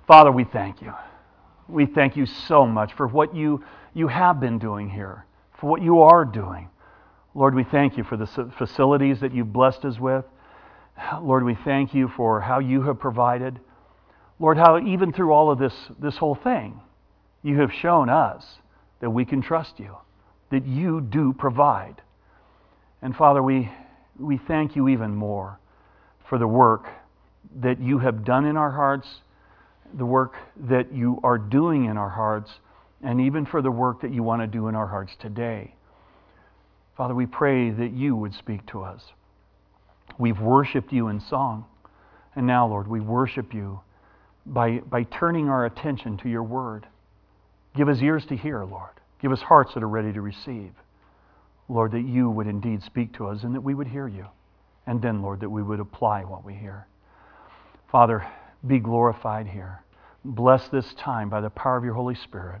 Father, we thank you. We thank you so much for what you have been doing here, for what you are doing. Lord, we thank you for the facilities that you've blessed us with. Lord, we thank you for how you have provided. Lord, how even through all of this whole thing, you have shown us that we can trust you, that you do provide. And Father, we thank you even more for the work that you have done in our hearts, the work that you are doing in our hearts, and even for the work that you want to do in our hearts today. Father, we pray that you would speak to us. We've worshiped you in song, and now, Lord, we worship you by turning our attention to your word. Give us ears to hear, Lord. Give us hearts that are ready to receive. Lord, that you would indeed speak to us and that we would hear you. And then, Lord, that we would apply what we hear. Father, be glorified here. Bless this time by the power of your Holy Spirit.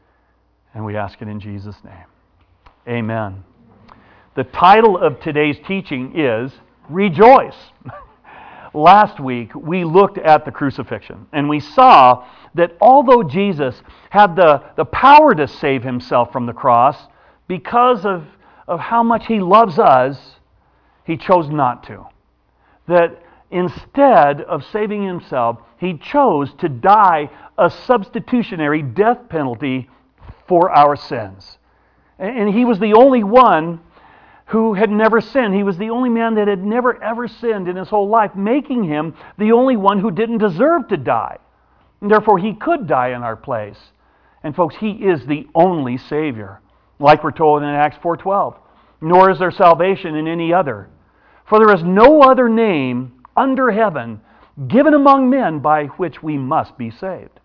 And we ask it in Jesus' name. Amen. The title of today's teaching is Rejoice. Last week, we looked at the crucifixion, and we saw that although Jesus had the power to save himself from the cross, because of how much he loves us, he chose not to. That instead of saving himself, he chose to die a substitutionary death penalty for our sins. And he was the only one who had never sinned. He was the only man that had never ever sinned in his whole life, making him the only one who didn't deserve to die. And therefore, he could die in our place. And folks, he is the only Savior, like we're told in Acts 4:12. Nor is there salvation in any other. For there is no other name under heaven given among men by which we must be saved.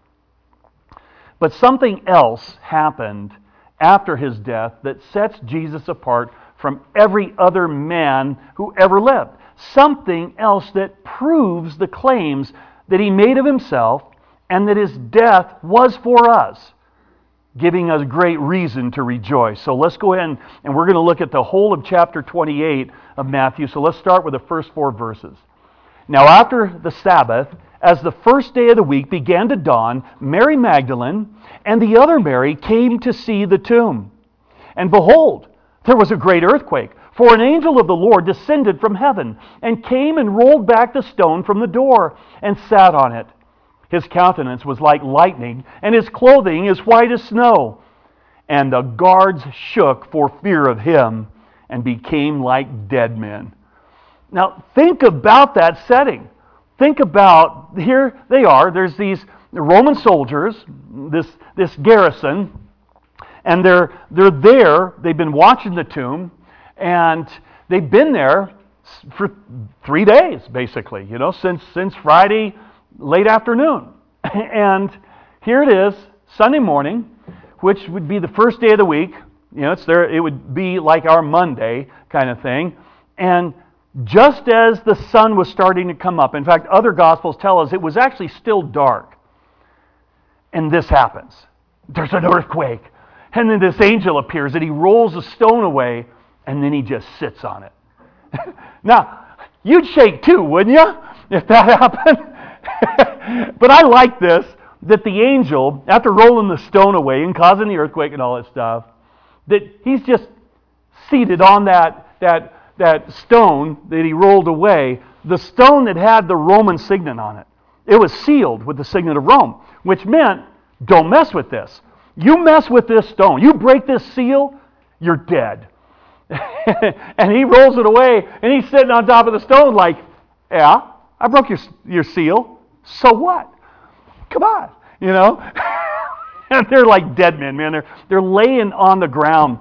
But something else happened after his death that sets Jesus apart from every other man who ever lived. Something else that proves the claims that he made of himself and that his death was for us, giving us great reason to rejoice. So let's go ahead and we're going to look at the whole of chapter 28 of Matthew. So let's start with the first 4 verses. Now after the Sabbath, as the first day of the week began to dawn, Mary Magdalene and the other Mary came to see the tomb. And behold, there was a great earthquake, for an angel of the Lord descended from heaven and came and rolled back the stone from the door and sat on it. His countenance was like lightning, and his clothing as white as snow. And the guards shook for fear of him and became like dead men. Now, think about that setting. Think about, here they are, there's these Roman soldiers, this garrison, and they're there, they've been watching the tomb, and they've been there for 3 days, basically, since Friday late afternoon. And here it is, Sunday morning, which would be the first day of the week. It's there. It would be like our Monday kind of thing. And just as the sun was starting to come up, in fact, other Gospels tell us it was actually still dark. And this happens. There's an earthquake. And then this angel appears and he rolls a stone away and then he just sits on it. Now, you'd shake too, wouldn't you, if that happened? But I like this, that the angel, after rolling the stone away and causing the earthquake and all that stuff, that he's just seated on that stone that he rolled away, the stone that had the Roman signet on it. It was sealed with the signet of Rome, which meant, don't mess with this. You mess with this stone, you break this seal, you're dead. And he rolls it away, and he's sitting on top of the stone like, yeah, I broke your seal, so what? Come on, And they're like dead men, man. They're laying on the ground.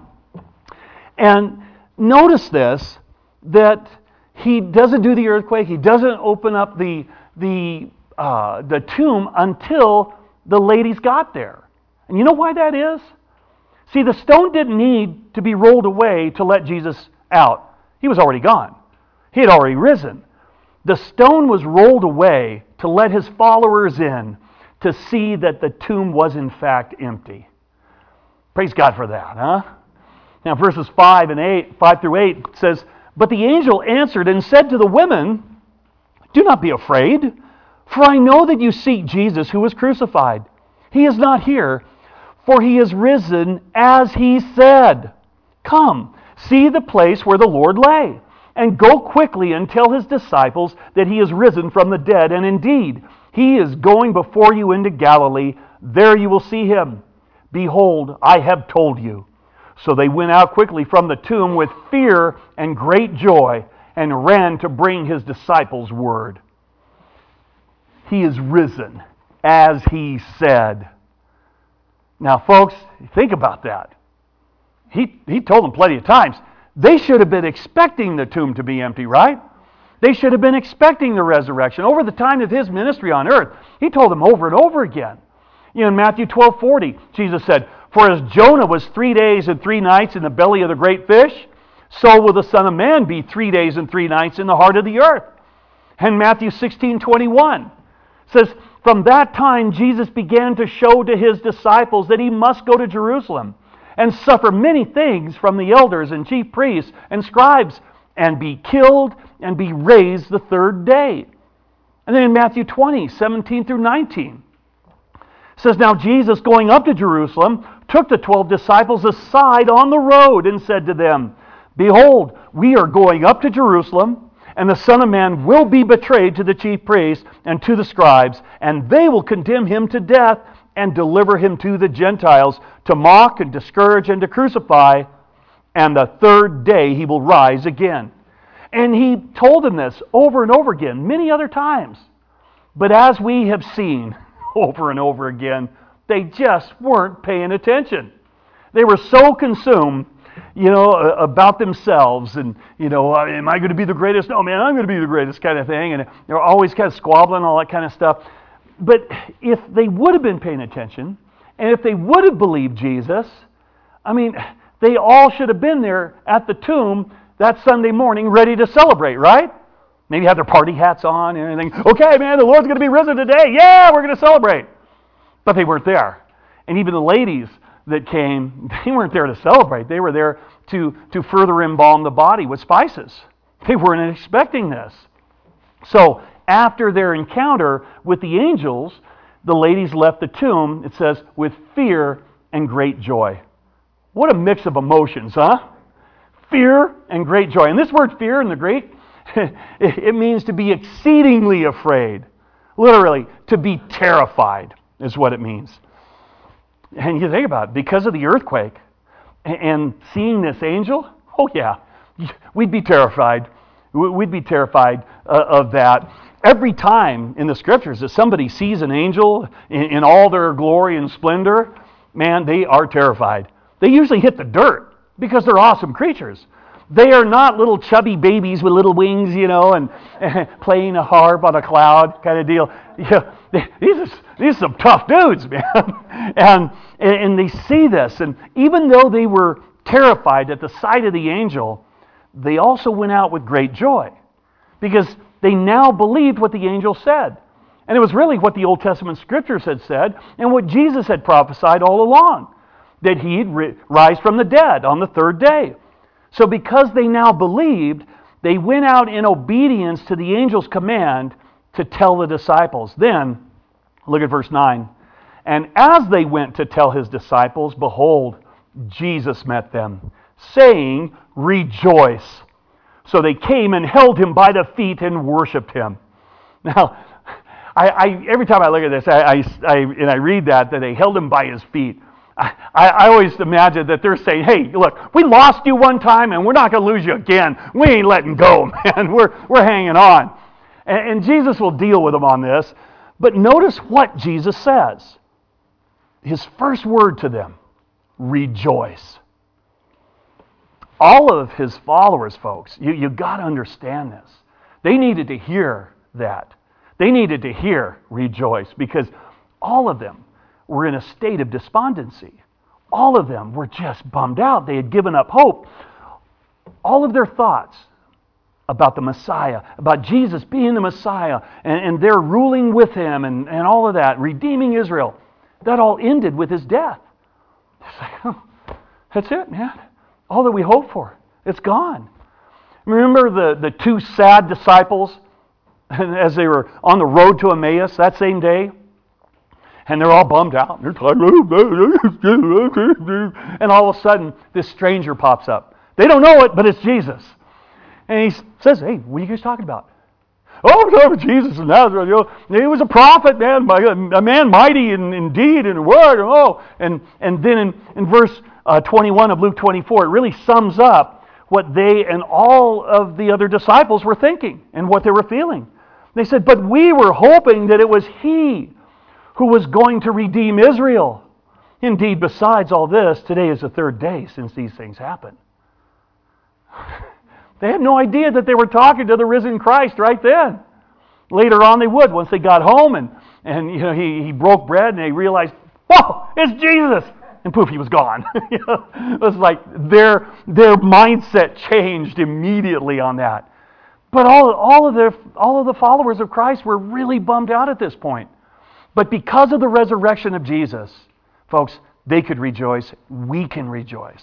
And notice this, that he doesn't do the earthquake, he doesn't open up the tomb until the ladies got there. And you know why that is? See, the stone didn't need to be rolled away to let Jesus out. He was already gone. He had already risen. The stone was rolled away to let his followers in to see that the tomb was in fact empty. Praise God for that, huh? Now verses 5 through 8 says, But the angel answered and said to the women, Do not be afraid, For I know that you seek Jesus who was crucified. He is not here, for he is risen as he said. Come, see the place where the Lord lay, and go quickly and tell his disciples that he is risen from the dead, and indeed, he is going before you into Galilee. There you will see him. Behold, I have told you. So they went out quickly from the tomb with fear and great joy, and ran to bring his disciples word. He is risen, as he said. Now, folks, think about that. He told them plenty of times. They should have been expecting the tomb to be empty, right? They should have been expecting the resurrection. Over the time of his ministry on earth, he told them over and over again. In Matthew 12:40, Jesus said, For as Jonah was 3 days and 3 nights in the belly of the great fish, so will the Son of Man be 3 days and 3 nights in the heart of the earth. And Matthew 16:21 says, From that time Jesus began to show to his disciples that he must go to Jerusalem and suffer many things from the elders and chief priests and scribes, and be killed and be raised the third day. And then in Matthew 20:17 through 19, it says, Now Jesus, going up to Jerusalem, took the 12 disciples aside on the road and said to them, Behold, we are going up to Jerusalem, and the Son of Man will be betrayed to the chief priests and to the scribes, and they will condemn him to death and deliver him to the Gentiles to mock and discourage and to crucify, and the third day he will rise again. And he told them this over and over again, many other times. But as we have seen over and over again, they just weren't paying attention. They were so consumed, about themselves and, am I going to be the greatest? No, man, I'm going to be the greatest kind of thing. And they're always kind of squabbling, all that kind of stuff. But if they would have been paying attention, and if they would have believed Jesus, they all should have been there at the tomb that Sunday morning ready to celebrate, right? Maybe have their party hats on and everything. Okay, man, the Lord's going to be risen today. Yeah, we're going to celebrate. But they weren't there. And even the ladies that came, they weren't there to celebrate. They were there to further embalm the body with spices. They weren't expecting this. So after their encounter with the angels, the ladies left the tomb, it says, with fear and great joy. What a mix of emotions, huh? Fear and great joy. And this word fear in the Greek, it means to be exceedingly afraid. Literally, to be terrified is what it means. And you think about it, because of the earthquake and seeing this angel, oh yeah, we'd be terrified. We'd be terrified of that. Every time in the scriptures that somebody sees an angel in all their glory and splendor, man, they are terrified. They usually hit the dirt because they're awesome creatures. They are not little chubby babies with little wings, and playing a harp on a cloud kind of deal. These are some tough dudes, man. And they see this. And even though they were terrified at the sight of the angel, they also went out with great joy because they now believed what the angel said. And it was really what the Old Testament scriptures had said and what Jesus had prophesied all along, that he'd rise from the dead on the third day. So because they now believed, they went out in obedience to the angel's command to tell the disciples. Then, look at verse 9. And as they went to tell his disciples, behold, Jesus met them, saying, Rejoice. So they came and held him by the feet and worshipped him. Now, I every time I look at this, I read that they held him by his feet. I always imagine that they're saying, hey, look, we lost you one time and we're not going to lose you again. We ain't letting go, man. We're hanging on. And Jesus will deal with them on this. But notice what Jesus says. His first word to them, rejoice. All of his followers, folks, you got to understand this. They needed to hear that. They needed to hear rejoice because all of them were in a state of despondency. All of them were just bummed out. They had given up hope. All of their thoughts about the Messiah, about Jesus being the Messiah, and their ruling with him, and all of that, redeeming Israel, that all ended with his death. It's like, oh, that's it, man. All that we hoped for, it's gone. Remember the two sad disciples as they were on the road to Emmaus that same day. And they're all bummed out. And all of a sudden, this stranger pops up. They don't know it, but it's Jesus. And he says, hey, what are you guys talking about? Oh, no, Jesus of Nazareth. He was a prophet, man, a man mighty in deed and in word. Oh, and then in verse 21 of Luke 24, it really sums up what they and all of the other disciples were thinking and what they were feeling. They said, but we were hoping that it was He who was going to redeem Israel. Indeed, besides all this, today is the third day since these things happened. They had no idea that they were talking to the risen Christ right then. Later on they would, once they got home and he broke bread and they realized, whoa, it's Jesus! And poof, he was gone. It was like their mindset changed immediately on that. But all of the followers of Christ were really bummed out at this point. But because of the resurrection of Jesus, folks, they could rejoice. We can rejoice.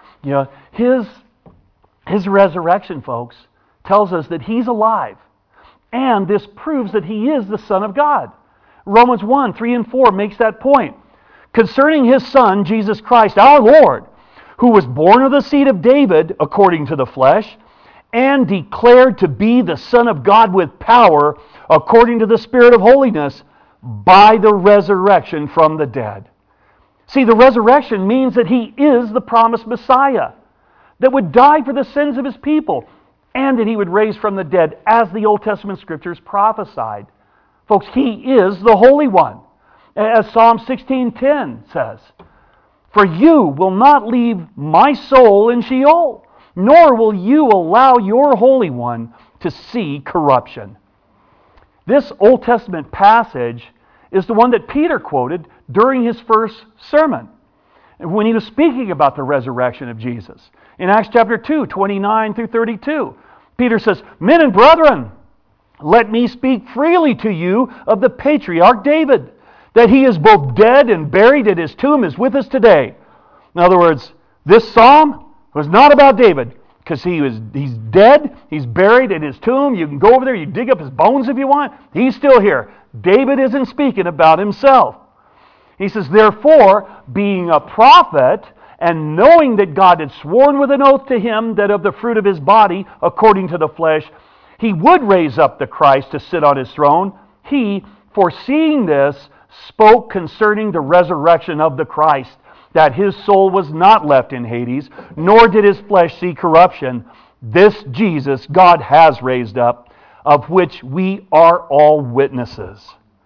His resurrection, folks, tells us that He's alive. And this proves that He is the Son of God. Romans 1, 3 and 4 makes that point. Concerning His Son, Jesus Christ, our Lord, who was born of the seed of David according to the flesh, and declared to be the Son of God with power according to the Spirit of holiness, by the resurrection from the dead. See, the resurrection means that He is the promised Messiah that would die for the sins of His people and that He would raise from the dead as the Old Testament Scriptures prophesied. Folks, He is the Holy One. As Psalm 16:10 says, for you will not leave my soul in Sheol, nor will you allow your Holy One to see corruption. This Old Testament passage is the one that Peter quoted during his first sermon when he was speaking about the resurrection of Jesus. In Acts chapter 2, 29 through 32, Peter says, men and brethren, let me speak freely to you of the patriarch David, that he is both dead and buried, and his tomb is with us today. In other words, this psalm was not about David, because he's dead, he's buried in his tomb. You can go over there, you dig up his bones if you want. He's still here. David isn't speaking about himself. He says, therefore, being a prophet, and knowing that God had sworn with an oath to him that of the fruit of his body, according to the flesh, He would raise up the Christ to sit on His throne, He, foreseeing this, spoke concerning the resurrection of the Christ, that His soul was not left in Hades, nor did His flesh see corruption. This Jesus God has raised up, of which we are all witnesses.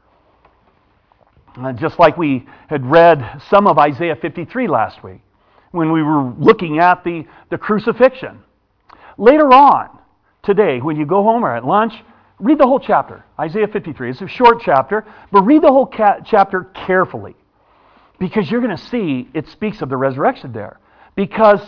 Just like we had read some of Isaiah 53 last week, when we were looking at the crucifixion. Later on, today, when you go home or at lunch, read the whole chapter, Isaiah 53. It's a short chapter, but read the whole chapter carefully, because you're going to see it speaks of the resurrection there. Because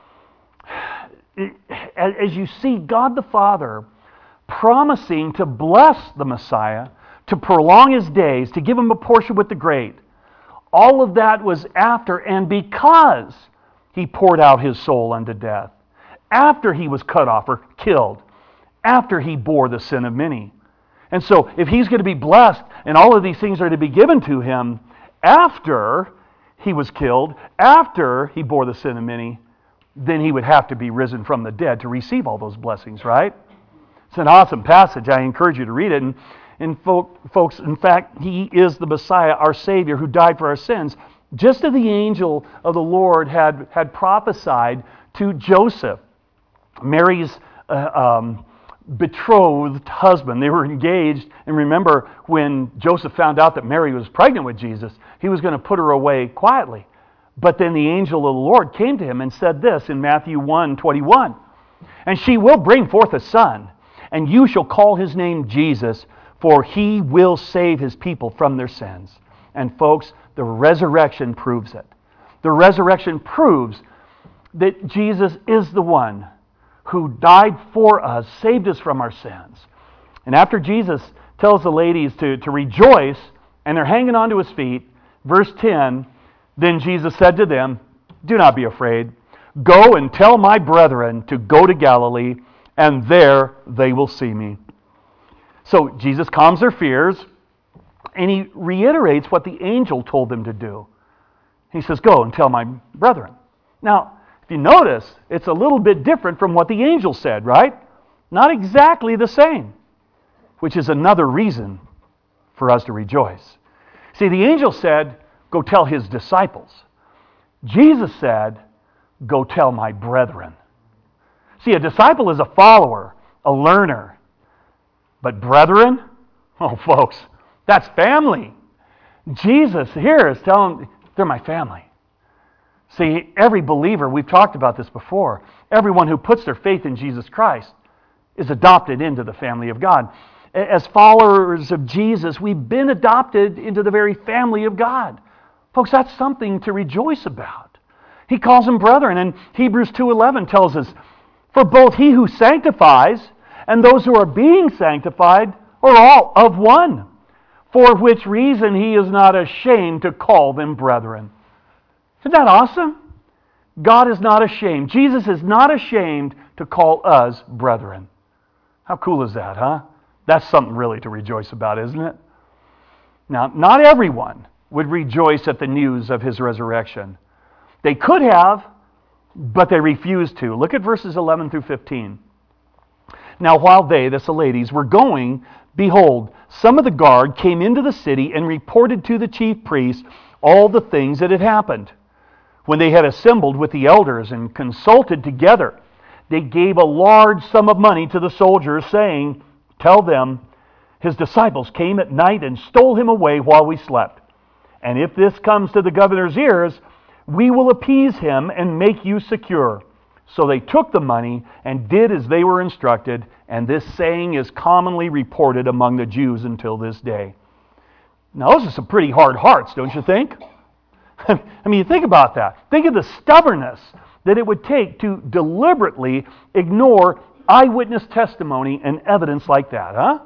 as you see God the Father promising to bless the Messiah, to prolong His days, to give Him a portion with the great, all of that was after and because He poured out His soul unto death, after He was cut off or killed, after He bore the sin of many. And so if He's going to be blessed and all of these things are to be given to Him after He was killed, after He bore the sin of many, then He would have to be risen from the dead to receive all those blessings, right? It's an awesome passage. I encourage you to read it. And folks, in fact, He is the Messiah, our Savior, who died for our sins, just as the angel of the Lord had prophesied to Joseph, Mary's betrothed husband. They were engaged, and remember, when Joseph found out that Mary was pregnant with Jesus, he was going to put her away quietly. But then the angel of the Lord came to him and said this in Matthew 1:21, and she will bring forth a son, and you shall call his name Jesus, for he will save his people from their sins. And folks, the resurrection proves it. The resurrection proves that Jesus is the one who died for us, saved us from our sins. And after Jesus tells the ladies to rejoice, and they're hanging on to His feet, verse 10, then Jesus said to them, do not be afraid. Go and tell my brethren to go to Galilee, and there they will see me. So Jesus calms their fears, and he reiterates what the angel told them to do. He says, go and tell my brethren. Now, if you notice, it's a little bit different from what the angel said, right? Not exactly the same, which is another reason for us to rejoice. See, the angel said, go tell his disciples. Jesus said, go tell my brethren. See, a disciple is a follower, a learner. But brethren, oh folks, that's family. Jesus here is telling them, they're my family. See, every believer, we've talked about this before, everyone who puts their faith in Jesus Christ is adopted into the family of God. As followers of Jesus, we've been adopted into the very family of God. Folks, that's something to rejoice about. He calls them brethren, and Hebrews 2:11 tells us, for both he who sanctifies and those who are being sanctified are all of one, for which reason he is not ashamed to call them brethren. Isn't that awesome? God is not ashamed. Jesus is not ashamed to call us brethren. How cool is that, huh? That's something really to rejoice about, isn't it? Now, not everyone would rejoice at the news of his resurrection. They could have, but they refused to. Look at verses 11 through 15. Now, while they, that's the ladies, were going, behold, some of the guard came into the city and reported to the chief priests all the things that had happened. When they had assembled with the elders and consulted together, they gave a large sum of money to the soldiers, saying, tell them, his disciples came at night and stole him away while we slept. And if this comes to the governor's ears, we will appease him and make you secure. So they took the money and did as they were instructed, and this saying is commonly reported among the Jews until this day. Now, those are some pretty hard hearts, don't you think? I mean, you think about that. Think of the stubbornness that it would take to deliberately ignore eyewitness testimony and evidence like that, huh?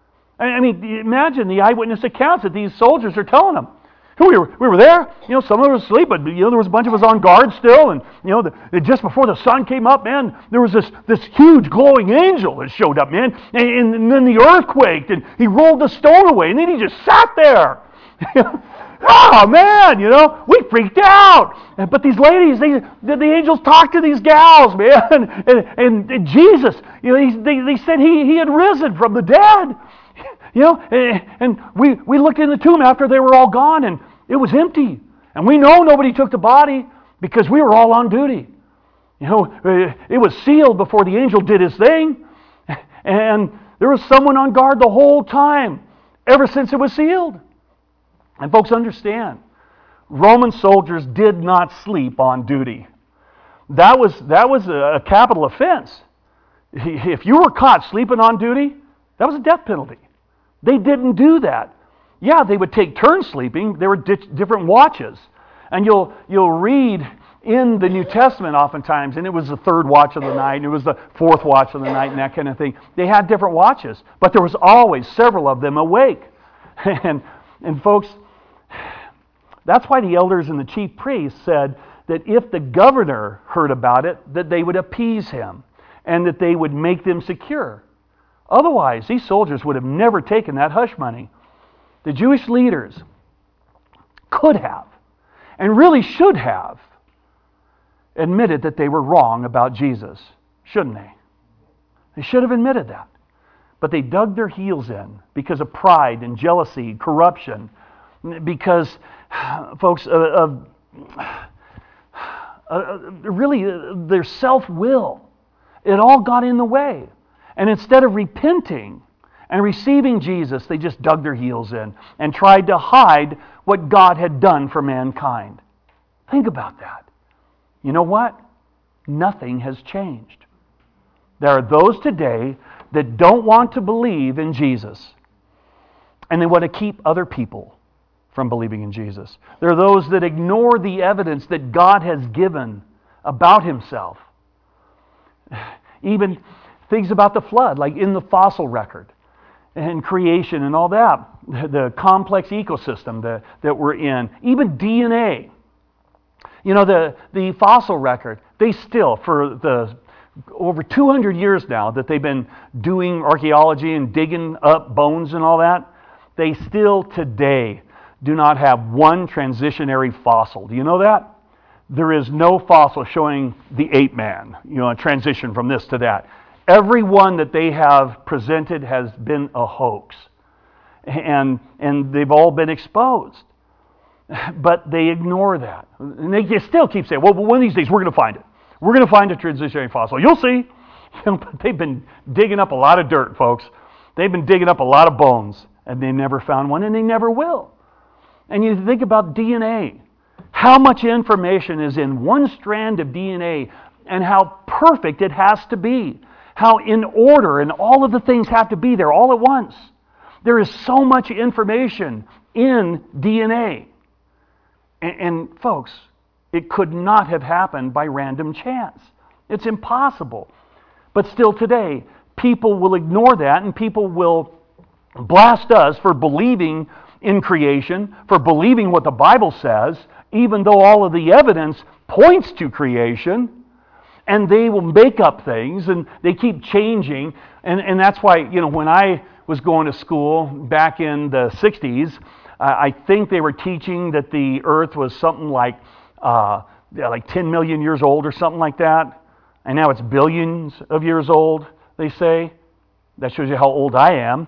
I mean, imagine the eyewitness accounts that these soldiers are telling them. We were there, some of us were asleep, but there was a bunch of us on guard still, and just before the sun came up, man, there was this huge glowing angel that showed up, man, and then the earth quaked, and he rolled the stone away, and then he just sat there. Oh man, we freaked out. But these ladies, the angels talked to these gals, man, and Jesus, they said he had risen from the dead. And we looked in the tomb after they were all gone, and it was empty. And we know nobody took the body because we were all on duty. It was sealed before the angel did his thing, and there was someone on guard the whole time, ever since it was sealed. And folks, understand, Roman soldiers did not sleep on duty. That was a capital offense. If you were caught sleeping on duty, that was a death penalty. They didn't do that. Yeah, they would take turns sleeping. There were different watches. And you'll read in the New Testament oftentimes, and it was the third watch of the night, and it was the fourth watch of the night, and that kind of thing. They had different watches, but there was always several of them awake. And folks, that's why the elders and the chief priests said that if the governor heard about it, that they would appease him and that they would make them secure. Otherwise, these soldiers would have never taken that hush money. The Jewish leaders could have, and really should have, admitted that they were wrong about Jesus, shouldn't they? They should have admitted that. But they dug their heels in because of pride and jealousy, corruption, because, folks, really their self-will. It all got in the way. And instead of repenting and receiving Jesus, they just dug their heels in and tried to hide what God had done for mankind. Think about that. You know what? Nothing has changed. There are those today that don't want to believe in Jesus, and they want to keep other people from believing in Jesus. There are those that ignore the evidence that God has given about Himself. Even things about the flood, like in the fossil record and creation and all that, the complex ecosystem that we're in, even DNA. The fossil record, they still, for over 200 years now that they've been doing archaeology and digging up bones and all that, they still today do not have one transitionary fossil. Do you know that? There is no fossil showing the ape man, a transition from this to that. Every one that they have presented has been a hoax. And they've all been exposed. But they ignore that. And they still keep saying, well, one of these days we're going to find it. We're going to find a transitionary fossil. You'll see. But they've been digging up a lot of dirt, folks. They've been digging up a lot of bones. And they never found one, and they never will. And you think about DNA. How much information is in one strand of DNA, and how perfect it has to be. How in order, and all of the things have to be there all at once. There is so much information in DNA. And folks, it could not have happened by random chance. It's impossible. But still today, people will ignore that, and people will blast us for believing in creation, for believing what the Bible says, even though all of the evidence points to creation. And they will make up things, and they keep changing. And that's why, when I was going to school back in the 60s, I think they were teaching that the earth was something like 10 million years old or something like that. And now it's billions of years old, they say. That shows you how old I am.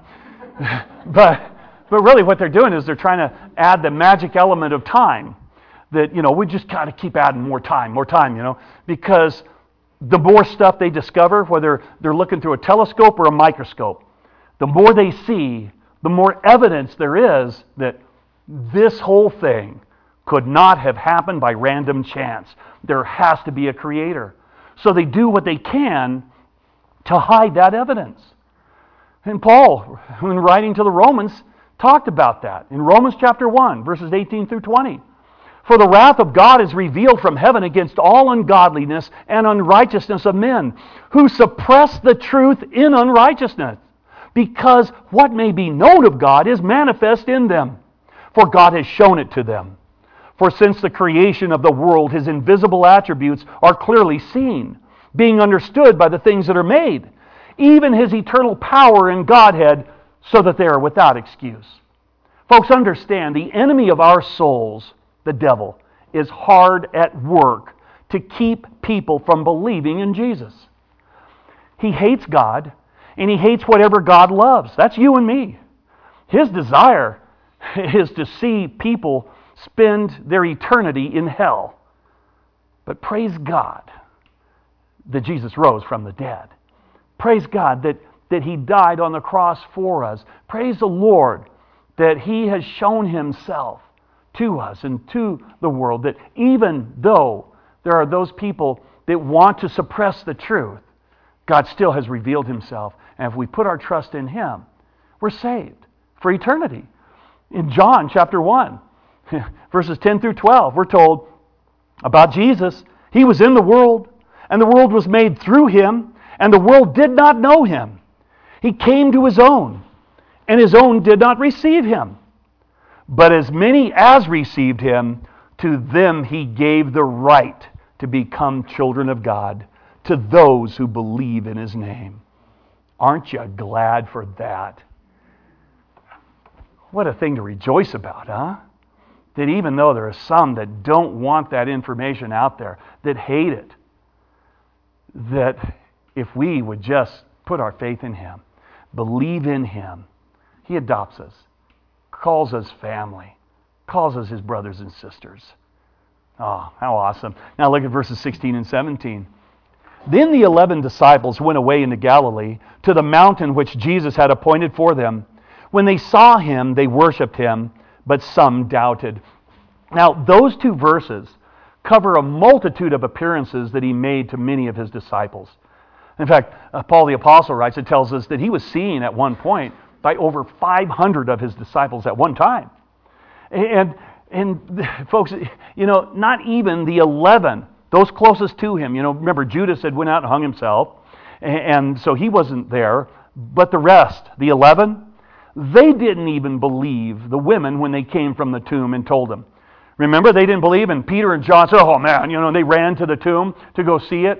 But really what they're doing is they're trying to add the magic element of time. That, we just got to keep adding more time, because the more stuff they discover, whether they're looking through a telescope or a microscope, the more they see, the more evidence there is that this whole thing could not have happened by random chance. There has to be a creator. So they do what they can to hide that evidence. And Paul, when writing to the Romans, talked about that in Romans chapter 1, verses 18 through 20. For the wrath of God is revealed from heaven against all ungodliness and unrighteousness of men, who suppress the truth in unrighteousness, because what may be known of God is manifest in them, for God has shown it to them. For since the creation of the world, His invisible attributes are clearly seen, being understood by the things that are made, even His eternal power and Godhead, so that they are without excuse. Folks, understand, the enemy of our souls, the devil, is hard at work to keep people from believing in Jesus. He hates God, and he hates whatever God loves. That's you and me. His desire is to see people spend their eternity in hell. But praise God that Jesus rose from the dead. Praise God that He died on the cross for us. Praise the Lord that He has shown Himself to us and to the world, that even though there are those people that want to suppress the truth, God still has revealed Himself. And if we put our trust in Him, we're saved for eternity. In John chapter 1, verses 10 through 12, we're told about Jesus. He was in the world, and the world was made through Him, and the world did not know Him. He came to His own, and His own did not receive Him. But as many as received Him, to them He gave the right to become children of God, to those who believe in His name. Aren't you glad for that? What a thing to rejoice about, huh? That even though there are some that don't want that information out there, that hate it, that if we would just put our faith in Him, believe in Him, He adopts us, calls us family, calls us His brothers and sisters. Oh, how awesome. Now look at verses 16 and 17. Then the 11 disciples went away into Galilee, to the mountain which Jesus had appointed for them. When they saw Him, they worshipped Him, but some doubted. Now, those two verses cover a multitude of appearances that He made to many of His disciples. In fact, Paul the Apostle writes, it tells us that He was seen at one point by over 500 of His disciples at one time. And folks, not even the 11, those closest to Him, remember Judas had went out and hung himself, and so he wasn't there, but the rest, the 11, they didn't even believe the women when they came from the tomb and told them. Remember, they didn't believe, and Peter and John said, oh man, they ran to the tomb to go see it.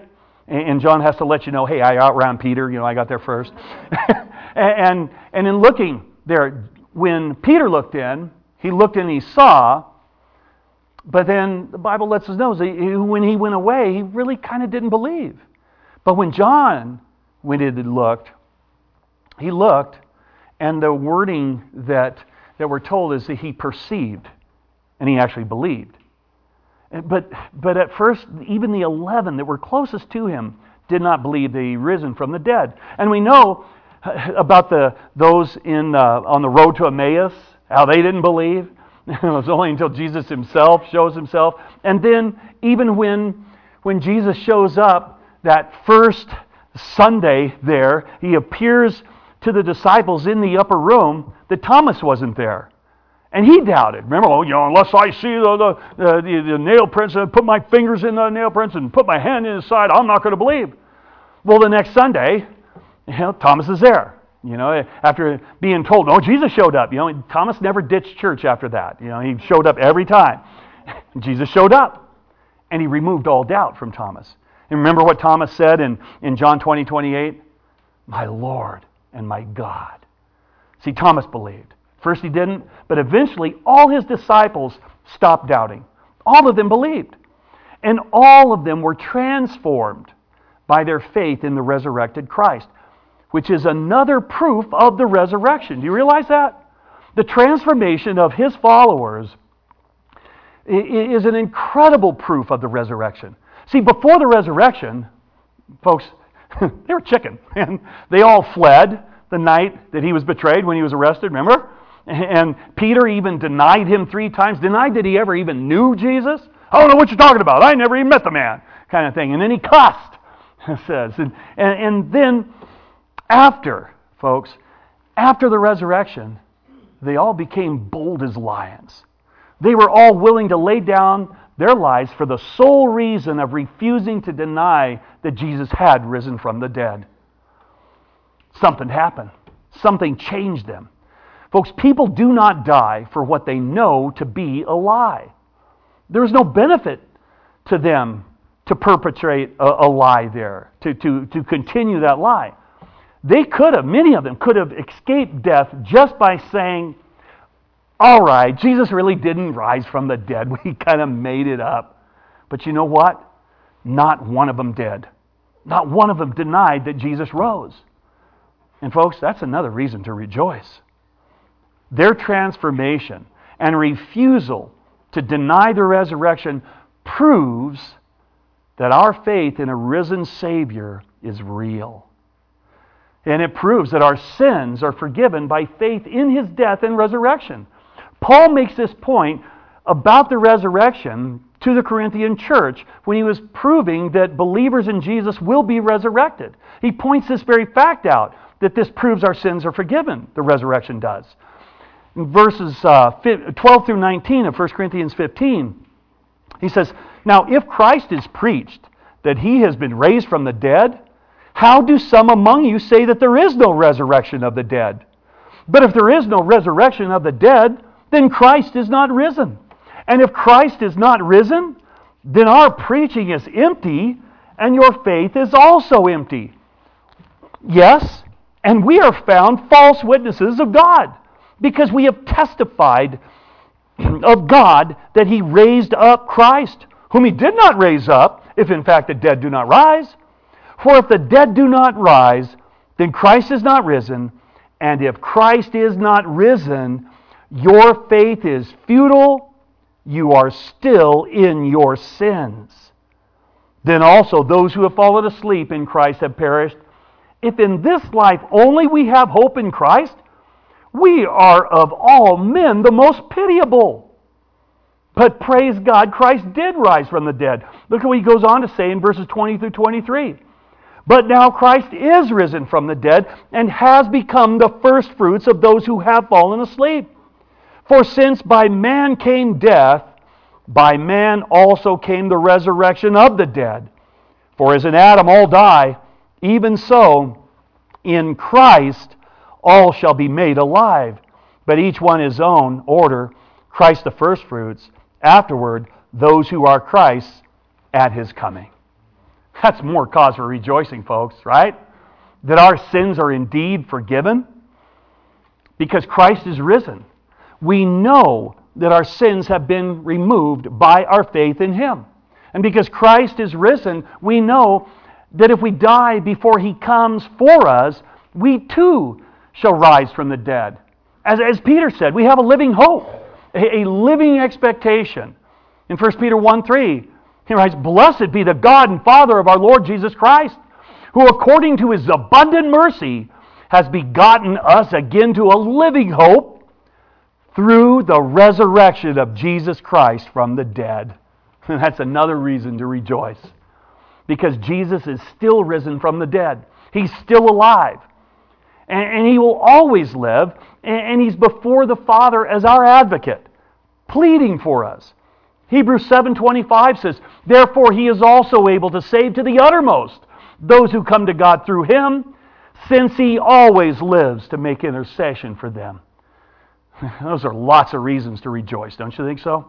And John has to let you know, hey, I outran Peter. I got there first. and in looking there, when Peter looked in, he looked and he saw. But then the Bible lets us know that when he went away, he really kind of didn't believe. But when John went in and looked, he looked, and the wording that we're told is that he perceived, and he actually believed. But at first, even the 11 that were closest to him did not believe that he risen from the dead. And we know about those on the road to Emmaus, how they didn't believe. It was only until Jesus himself shows himself. And then even when Jesus shows up that first Sunday there, he appears to the disciples in the upper room, that Thomas wasn't there. And he doubted. Remember, unless I see the nail prints and put my fingers in the nail prints and put my hand in his side, I'm not going to believe. Well, the next Sunday, Thomas is there. After being told, no, Jesus showed up. Thomas never ditched church after that. He showed up every time. Jesus showed up, and he removed all doubt from Thomas. And remember what Thomas said in John 20:28? My Lord and my God. See, Thomas believed. First he didn't, but eventually all his disciples stopped doubting. All of them believed. And all of them were transformed by their faith in the resurrected Christ, which is another proof of the resurrection. Do you realize that? The transformation of his followers is an incredible proof of the resurrection. See, before the resurrection, folks, they were chicken. And they all fled the night that he was betrayed when he was arrested, remember? And Peter even denied him 3 times, denied that he ever even knew Jesus. I don't know what you're talking about. I never even met the man, kind of thing. And then he cussed, it says. And then after the resurrection, they all became bold as lions. They were all willing to lay down their lives for the sole reason of refusing to deny that Jesus had risen from the dead. Something happened. Something changed them. Folks, people do not die for what they know to be a lie. There is no benefit to them to perpetrate a lie there, to continue that lie. Many of them could have escaped death just by saying, all right, Jesus really didn't rise from the dead. We kind of made it up. But you know what? Not one of them did. Not one of them denied that Jesus rose. And folks, that's another reason to rejoice. Their transformation and refusal to deny the resurrection proves that our faith in a risen Savior is real. And it proves that our sins are forgiven by faith in His death and resurrection. Paul makes this point about the resurrection to the Corinthian church when he was proving that believers in Jesus will be resurrected. He points this very fact out, that this proves our sins are forgiven, the resurrection does. In verses 12 through 19 of 1 Corinthians 15, he says, now if Christ is preached that He has been raised from the dead, how do some among you say that there is no resurrection of the dead? But if there is no resurrection of the dead, then Christ is not risen. And if Christ is not risen, then our preaching is empty, and your faith is also empty. Yes, and we are found false witnesses of God, because we have testified of God that He raised up Christ, whom He did not raise up, if in fact the dead do not rise. For if the dead do not rise, then Christ is not risen, and if Christ is not risen, your faith is futile, you are still in your sins. Then also those who have fallen asleep in Christ have perished. If in this life only we have hope in Christ, we are of all men the most pitiable. But praise God, Christ did rise from the dead. Look at what he goes on to say in verses 20 through 23. But now Christ is risen from the dead and has become the firstfruits of those who have fallen asleep. For since by man came death, by man also came the resurrection of the dead. For as in Adam all die, even so in Christ all shall be made alive, but each one his own order, Christ the firstfruits, afterward those who are Christ's at His coming. That's more cause for rejoicing, folks, right? That our sins are indeed forgiven because Christ is risen. We know that our sins have been removed by our faith in Him. And because Christ is risen, we know that if we die before He comes for us, we too shall rise from the dead. As Peter said, we have a living hope, a living expectation. In 1 Peter 1:3, he writes, "Blessed be the God and Father of our Lord Jesus Christ, who according to His abundant mercy has begotten us again to a living hope through the resurrection of Jesus Christ from the dead." And that's another reason to rejoice. Because Jesus is still risen from the dead. He's still alive. And He will always live. And He's before the Father as our advocate, pleading for us. Hebrews 7:25 says, "Therefore He is also able to save to the uttermost those who come to God through Him, since He always lives to make intercession for them." Those are lots of reasons to rejoice, don't you think so?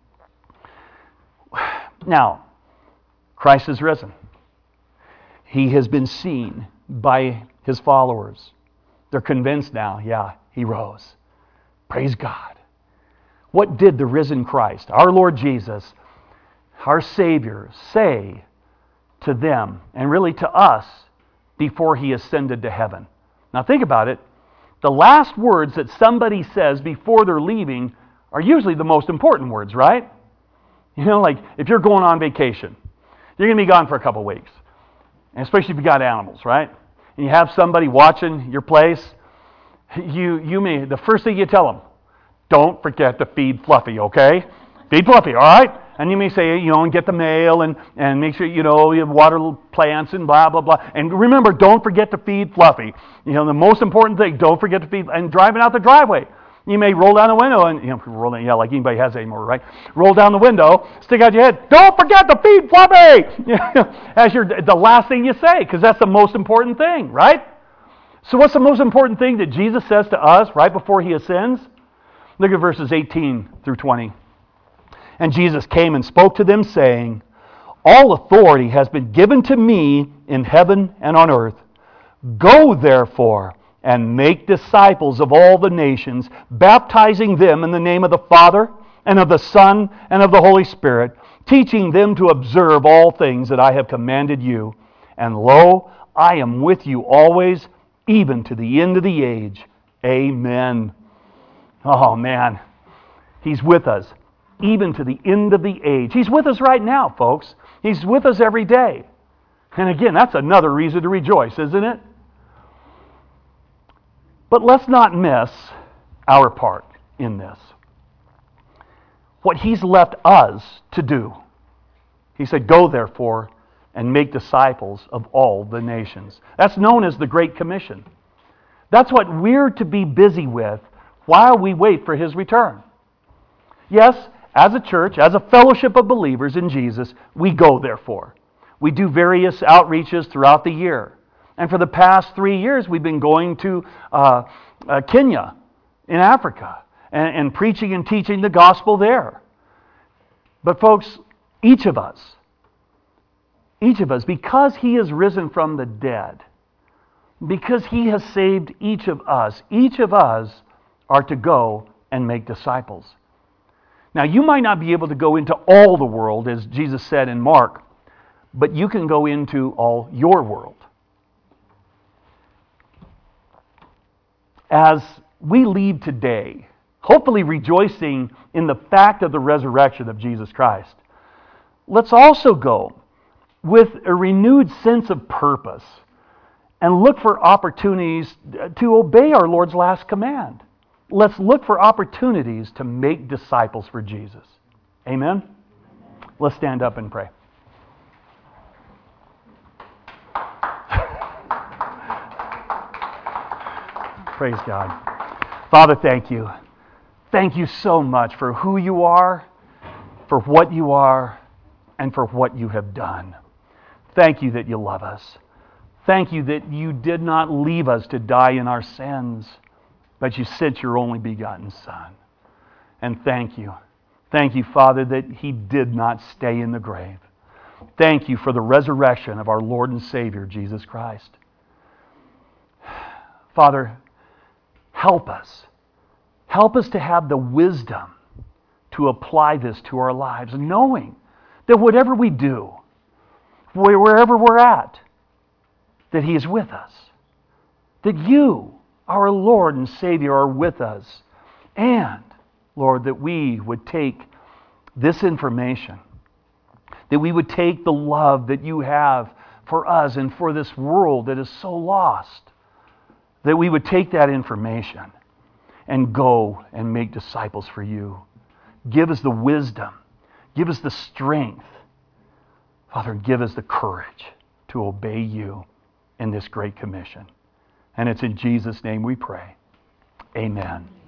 Now, Christ is risen. He has been seen by His followers. They're convinced now, yeah, He rose. Praise God. What did the risen Christ, our Lord Jesus, our Savior, say to them, and really to us, before He ascended to heaven? Now think about it. The last words that somebody says before they're leaving are usually the most important words, right? You know, like if you're going on vacation, you're going to be gone for a couple weeks. And especially if you got animals, right? And you have somebody watching your place, you may, the first thing you tell them, don't forget to feed Fluffy, okay? Feed Fluffy, all right? And you may say, and get the mail and make sure, you water plants and blah, blah, blah. And remember, don't forget to feed Fluffy. The most important thing, don't forget to feed, and driving out the driveway. You may roll down the window and, like anybody has anymore, right? Roll down the window, stick out your head, don't forget to feed Fluffy! As the last thing you say, because that's the most important thing, right? So what's the most important thing that Jesus says to us right before He ascends? Look at verses 18 through 20. "And Jesus came and spoke to them, saying, All authority has been given to me in heaven and on earth. Go therefore and make disciples of all the nations, baptizing them in the name of the Father and of the Son and of the Holy Spirit, teaching them to observe all things that I have commanded you. And lo, I am with you always, even to the end of the age. Amen." Oh man, He's with us, even to the end of the age. He's with us right now, folks. He's with us every day. And again, that's another reason to rejoice, isn't it? But let's not miss our part in this. What He's left us to do. He said, "Go therefore and make disciples of all the nations." That's known as the Great Commission. That's what we're to be busy with while we wait for His return. Yes, as a church, as a fellowship of believers in Jesus, we go therefore. We do various outreaches throughout the year. And for the past 3 years, we've been going to Kenya in Africa and preaching and teaching the gospel there. But folks, each of us, because He is risen from the dead, because He has saved each of us are to go and make disciples. Now, you might not be able to go into all the world, as Jesus said in Mark, but you can go into all your world. As we leave today, hopefully rejoicing in the fact of the resurrection of Jesus Christ, let's also go with a renewed sense of purpose and look for opportunities to obey our Lord's last command. Let's look for opportunities to make disciples for Jesus. Amen? Let's stand up and pray. Praise God. Father, thank you. Thank you so much for who you are, for what you are, and for what you have done. Thank you that you love us. Thank you that you did not leave us to die in our sins, but you sent your only begotten Son. And thank you. Thank you, Father, that He did not stay in the grave, Thank you for the resurrection of our Lord and Savior, Jesus Christ. Father, help us. Help us to have the wisdom to apply this to our lives, knowing that whatever we do, wherever we're at, that He is with us. That You, our Lord and Savior, are with us. And, Lord, that we would take this information, that we would take the love that You have for us and for this world that is so lost, that we would take that information and go and make disciples for You. Give us the wisdom. Give us the strength. Father, give us the courage to obey You in this great commission. And it's in Jesus' name we pray. Amen.